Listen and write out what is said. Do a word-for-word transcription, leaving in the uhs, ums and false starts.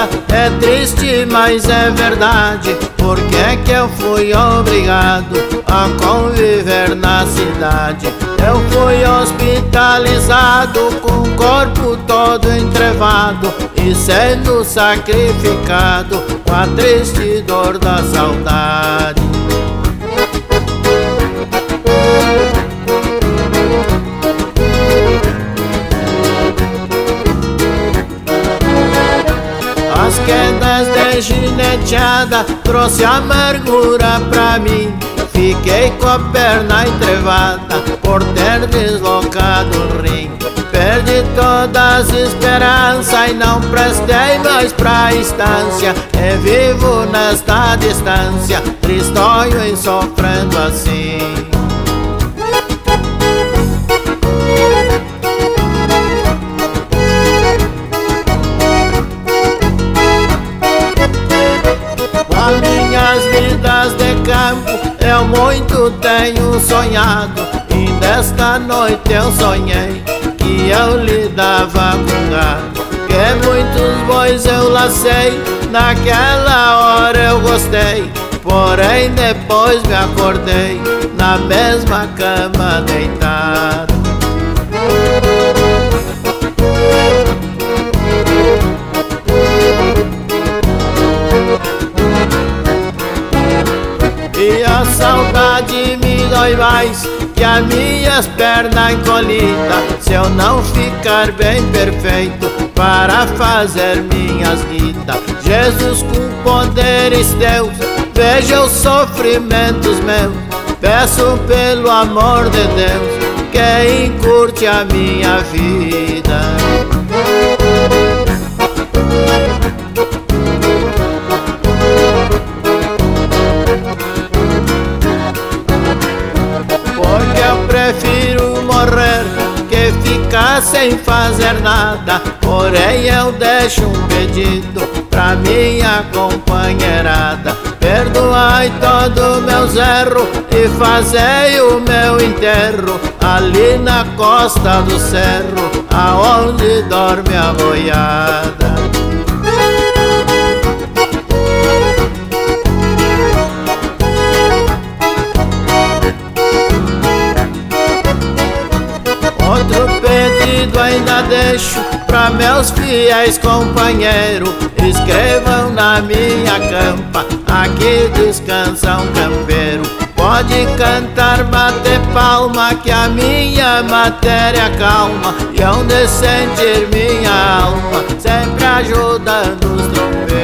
desgraçada é triste, mas é verdade. Por que é que eu fui obrigado a conviver na cidade? Eu fui hospitalizado com o corpo todo entrevado e sendo sacrificado com a triste dor da saudade. As quedas de gineteada trouxe amargura pra mim. Fiquei com a perna entrevada por ter deslocado o rim. Perdi todas as esperanças e não prestei mais pra estância. E vivo nesta distância, tristonho e sofrendo assim. As minhas vidas de campo eu muito tenho sonhado, e desta noite eu sonhei que eu lidava com gado. Que muitos bois eu lacei, naquela hora eu gostei, porém depois me acordei na mesma cama deitado. E a saudade me dói mais que as minhas pernas encolhidas, se eu não ficar bem perfeito para fazer minhas guitas. Jesus, com poderes teus, veja os sofrimentos meus. Peço pelo amor de Deus que encurte a minha vida. Prefiro morrer que ficar sem fazer nada. Porém eu deixo um pedido pra minha companheirada: perdoai todos meus erros e fazei o meu enterro ali na costa do cerro, aonde dorme a boiada. Outro pedido ainda deixo pra meus fiéis companheiros: escrevam na minha campa, aqui descansa um campeiro. Pode cantar, bater palma, que a minha matéria calma, e onde sentir minha alma, sempre ajudando os trombeiros.